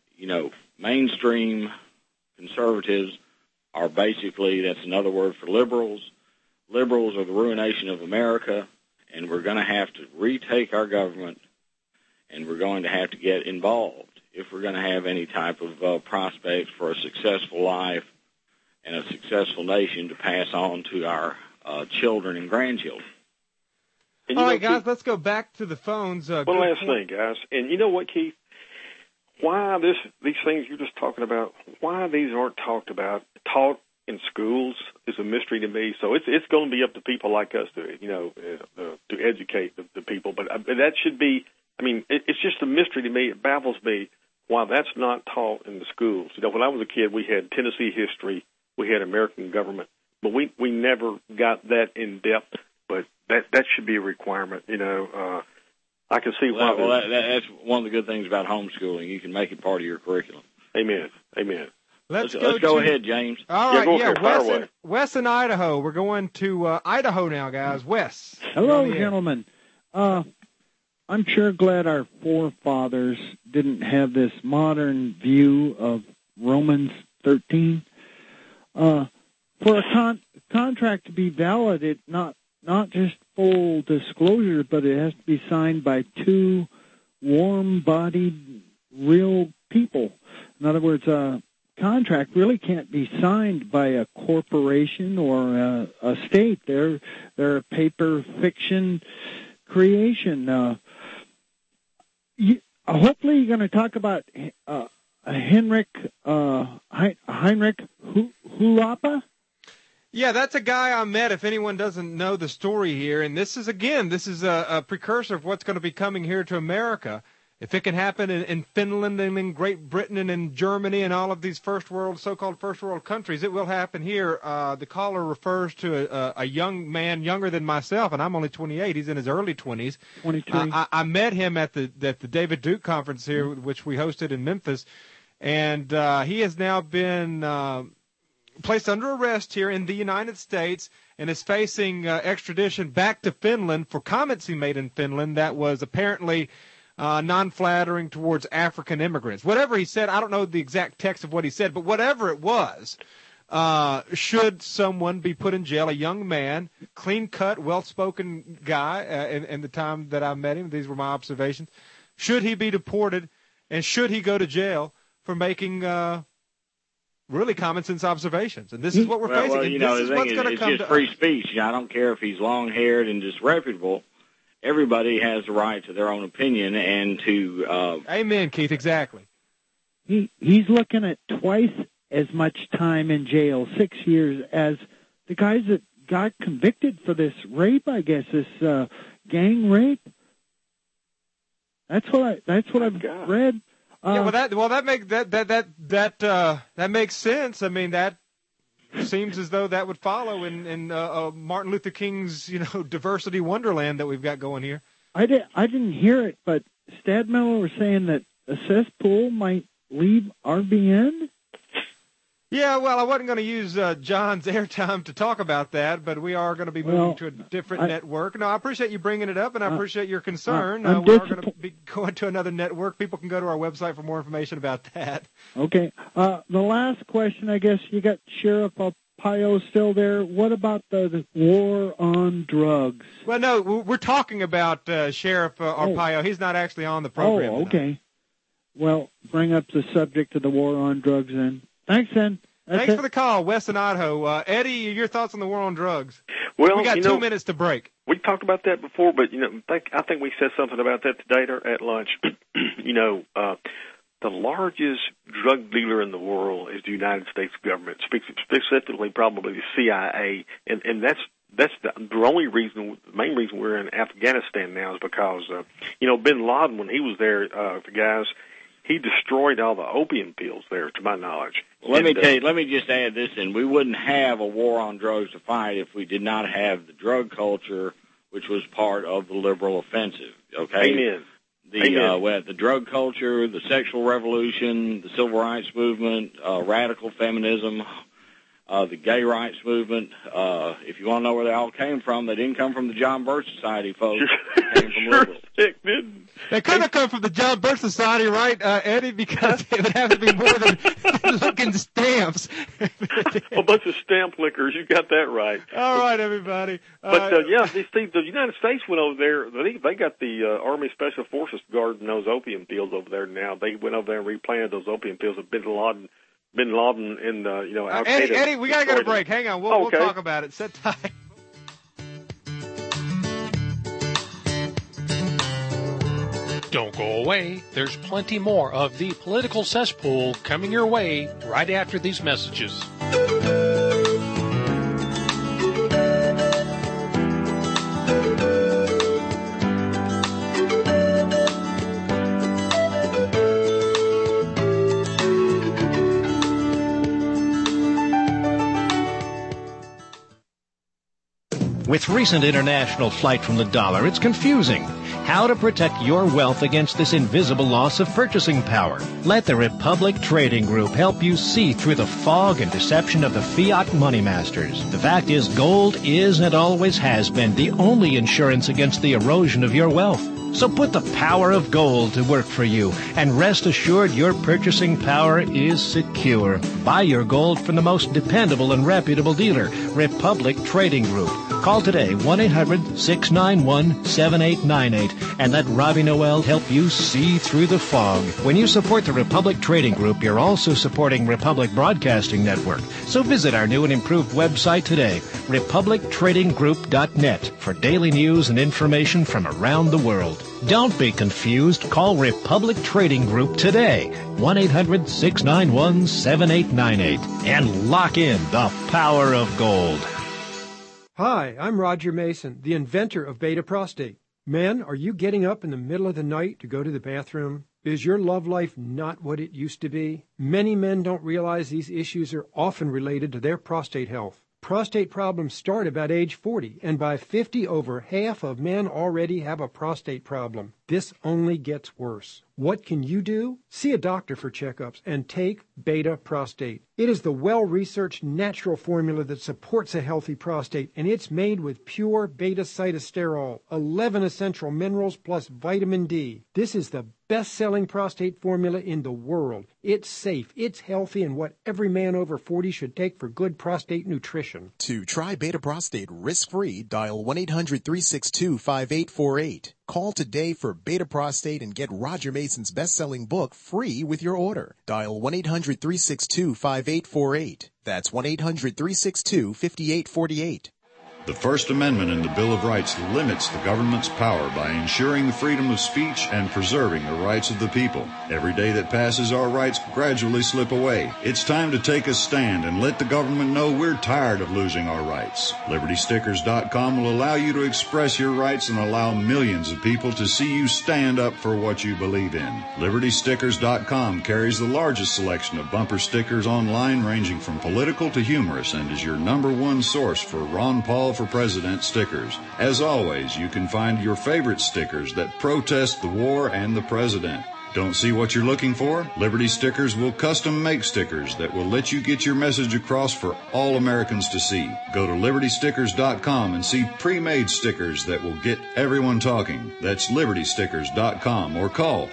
mainstream conservatives are basically, that's another word for liberals. Liberals are the ruination of America, and we're going to have to retake our government, and we're going to have to get involved if we're going to have any type of prospects for a successful life and a successful nation to pass on to our children and grandchildren. And all right, guys, let's go back to the phones. One last thing, guys. And you know what, Keith? Why these things you're just talking about, why these aren't taught in schools is a mystery to me. So it's going to be up to people like us to educate the people. But that should be. I mean, it's just a mystery to me. It baffles me why that's not taught in the schools. When I was a kid, we had Tennessee history, we had American government, but we never got that in depth. But that should be a requirement. I can see why. Well, that's one of the good things about homeschooling. You can make it part of your curriculum. Amen. Let's go ahead, James. All right, Wes in Idaho. We're going to Idaho now, guys. Wes. Hello, gentlemen. I'm sure glad our forefathers didn't have this modern view of Romans 13. For a contract to be valid, it not just full disclosure, but it has to be signed by two warm-bodied, real people. In other words, a contract really can't be signed by a corporation or a state. They're a paper fiction creation. Hopefully you're going to talk about Heinrich Hulapa. Yeah, that's a guy I met, if anyone doesn't know the story here. And this is a precursor of what's going to be coming here to America. If it can happen in Finland and in Great Britain and in Germany and all of these so-called first world countries, it will happen here. The caller refers to a young man younger than myself, and I'm only 28. He's in his early 20s. 23. I met him at the David Duke conference here, which we hosted in Memphis, and he has now been placed under arrest here in the United States and is facing extradition back to Finland for comments he made in Finland that was apparently non-flattering towards African immigrants. Whatever he said, I don't know the exact text of what he said, but whatever it was, should someone be put in jail, a young man, clean-cut, well-spoken guy, in the time that I met him, these were my observations, should he be deported and should he go to jail for making really common-sense observations? And this is what we're facing. Well, and this is what's going to come to just free speech. I don't care if he's long-haired and disreputable. Everybody has the right to their own opinion and to... Amen, Keith, exactly. He's looking at twice as much time in jail, 6 years, as the guys that got convicted for this rape, I guess, this gang rape. That's what I've read. That makes sense. I mean, that seems as though that would follow in Martin Luther King's diversity wonderland that we've got going here. I didn't hear it, but Stadmiller was saying that a cesspool might leave RBN. Yeah, well, I wasn't going to use John's airtime to talk about that, but we are going to be moving to a different network. No, I appreciate you bringing it up, and I appreciate your concern. We are going to be going to another network. People can go to our website for more information about that. Okay. The last question, I guess, you got Sheriff Arpaio still there. What about the war on drugs? Well, no, we're talking about Sheriff Arpaio. He's not actually on the program. Oh, okay. Well, bring up the subject of the war on drugs then. Thanks, then. Thanks for the call, Wes in Idaho. Eddie, your thoughts on the war on drugs? Well, we got 2 minutes to break. We talked about that before, but I think we said something about that today at lunch. the largest drug dealer in the world is the United States government, specifically probably the CIA, and that's the only reason, the main reason we're in Afghanistan now is because, bin Laden, when he was there, the guys, he destroyed all the opium pills there, to my knowledge. Well, let me just add this in. We wouldn't have a war on drugs to fight if we did not have the drug culture, which was part of the liberal offensive, okay? Amen. The drug culture, the sexual revolution, the civil rights movement, radical feminism, the gay rights movement. If you want to know where they all came from, they didn't come from the John Birch Society, folks. They came from liberals. They could have come from the John Birch Society, right, Eddie? Because it would have to be more than looking stamps. A bunch of stamp lickers. You got that right. All right, everybody. But the United States went over there. They got the Army Special Forces guarding those opium fields over there now. They went over there and replanted those opium fields with Bin Laden and Al Qaeda. Eddie, we gotta go to break. Hang on, we'll talk about it. Sit tight. Don't go away. There's plenty more of the Political Cesspool coming your way right after these messages. With recent international flight from the dollar, it's confusing. How to protect your wealth against this invisible loss of purchasing power. Let the Republic Trading Group help you see through the fog and deception of the fiat money masters. The fact is, gold is and always has been the only insurance against the erosion of your wealth. So put the power of gold to work for you, and rest assured your purchasing power is secure. Buy your gold from the most dependable and reputable dealer, Republic Trading Group. Call today, 1-800-691-7898, and let Robbie Noel help you see through the fog. When you support the Republic Trading Group, you're also supporting Republic Broadcasting Network. So visit our new and improved website today, republictradinggroup.net, for daily news and information from around the world. Don't be confused. Call Republic Trading Group today, 1-800-691-7898, and lock in the power of gold. Hi, I'm Roger Mason, the inventor of Beta Prostate. Men, are you getting up in the middle of the night to go to the bathroom? Is your love life not what it used to be? Many men don't realize these issues are often related to their prostate health. Prostate problems start about age 40, and by 50, over half of men already have a prostate problem. This only gets worse. What can you do? See a doctor for checkups and take Beta Prostate. It is the well-researched natural formula that supports a healthy prostate, and it's made with pure beta-cytosterol, 11 essential minerals plus vitamin D. This is the best-selling prostate formula in the world. It's safe, it's healthy, and what every man over 40 should take for good prostate nutrition. To try Beta Prostate risk-free, dial 1-800-362-5848. Call today for Beta Prostate and get Roger Mason's best-selling book free with your order. Dial 1-800-362-5848. That's 1-800-362-5848. The First Amendment in the Bill of Rights limits the government's power by ensuring the freedom of speech and preserving the rights of the people. Every day that passes, our rights gradually slip away. It's time to take a stand and let the government know we're tired of losing our rights. LibertyStickers.com will allow you to express your rights and allow millions of people to see you stand up for what you believe in. LibertyStickers.com carries the largest selection of bumper stickers online, ranging from political to humorous, and is your #1 source for Ron Paul for President stickers. As always, you can find your favorite stickers that protest the war and the president. Don't see what you're looking for? Liberty Stickers will custom make stickers that will let you get your message across for all Americans to see. Go to LibertyStickers.com and see pre-made stickers that will get everyone talking. That's LibertyStickers.com, or call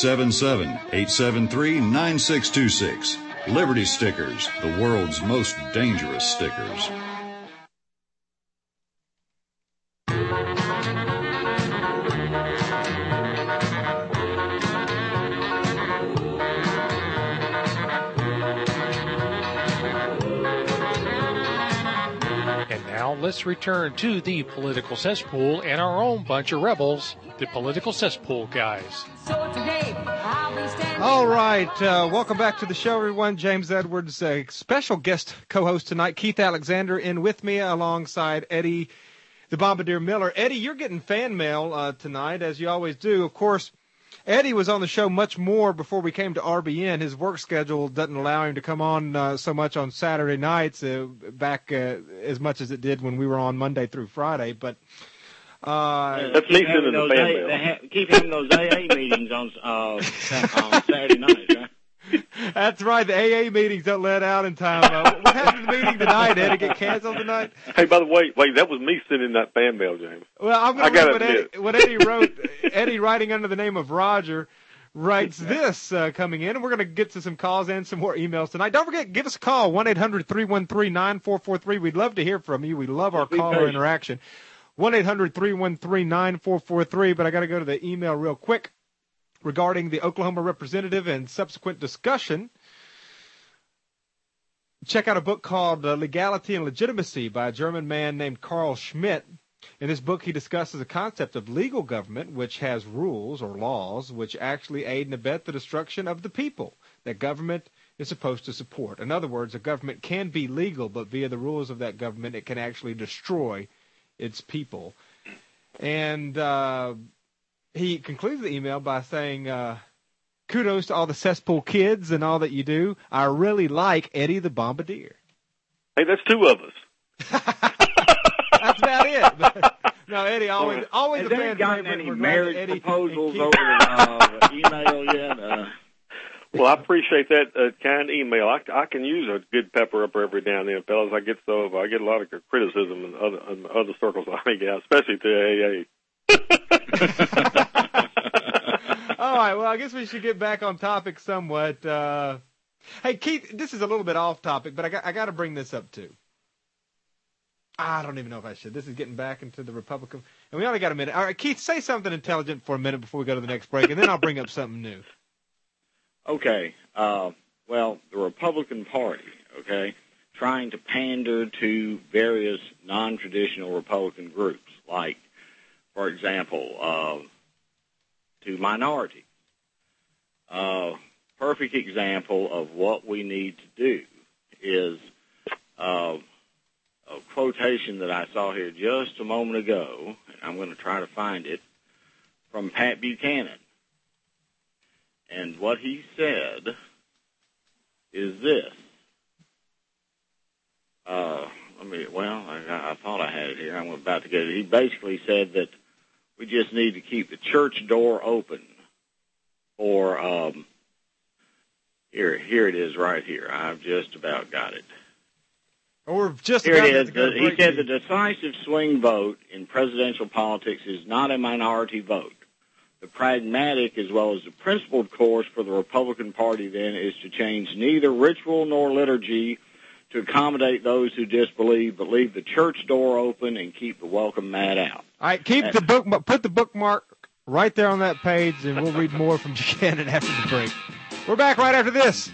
877-873-9626. Liberty Stickers, the world's most dangerous stickers. Now let's return to the Political Cesspool and our own bunch of rebels, the Political Cesspool guys. So today, I'll be standing All right, welcome back to the show, everyone. James Edwards, a special guest co-host tonight. Keith Alexander in with me alongside Eddie the Bombardier Miller. Eddie, you're getting fan mail tonight, as you always do. Of course, Eddie was on the show much more before we came to RBN. His work schedule doesn't allow him to come on so much on Saturday nights back as much as it did when we were on Monday through Friday. But that's me sending the fan mail. Keep having those AA meetings on Saturday nights, right? That's right. The AA meetings don't let out in time. What happened to the meeting tonight, Eddie? Get canceled tonight? Hey, by the way, that was me sending that fan mail, James. Well, I'm going to read what Eddie wrote. Eddie, writing under the name of Roger, writes this coming in, and we're going to get to some calls and some more emails tonight. Don't forget, give us a call, 1-800-313-9443. We'd love to hear from you. We love our caller interaction. 1-800-313-9443, but I got to go to the email real quick regarding the Oklahoma representative and subsequent discussion. Check out a book called Legality and Legitimacy by a German man named Carl Schmitt. In this book, he discusses the concept of legal government, which has rules or laws which actually aid and abet the destruction of the people that government is supposed to support. In other words, a government can be legal, but via the rules of that government, it can actually destroy its people. And he concludes the email by saying, kudos to all the cesspool kids and all that you do. I really like Eddie the Bombardier. Hey, that's two of us. That's about it. No, Eddie, always Has a fan gotten favorite. any We're glad marriage Eddie proposals and over the email yet? Well, I appreciate that kind email. I can use a good pepper up every now and then, fellas. I get a lot of criticism in other circles I hang out, especially to AA. All right, well, I guess we should get back on topic somewhat. Hey, Keith, this is a little bit off topic, but I got to bring this up too. I don't even know if I should. This is getting back into the Republican, and we only got a minute. All right, Keith, say something intelligent for a minute before we go to the next break, and then I'll bring up something new. Okay. Well, the Republican Party, trying to pander to various non-traditional Republican groups, like, for example, to minorities. Perfect example of what we need to do is a quotation that I saw here just a moment ago. I'm going to try to find it, from Pat Buchanan. And what he said is this. I thought I had it here. I'm about to get it. He basically said that we just need to keep the church door open for, here it is right here. I've just about got it. Or just here it is. He said the decisive swing vote in presidential politics is not a minority vote. The pragmatic as well as the principled course for the Republican Party, then, is to change neither ritual nor liturgy to accommodate those who disbelieve, but leave the church door open and keep the welcome mat out. All right, put the bookmark right there on that page, and we'll read more from Buchanan after the break. We're back right after this.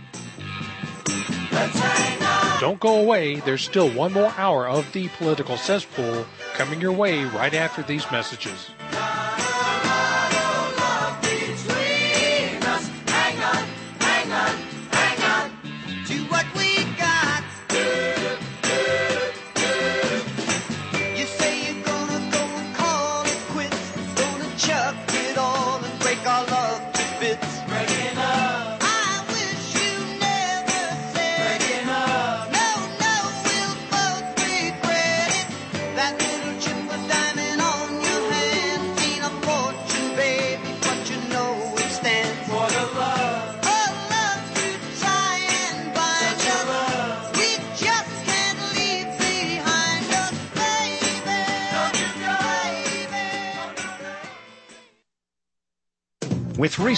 Don't go away. There's still one more hour of the Political Cesspool coming your way right after these messages. With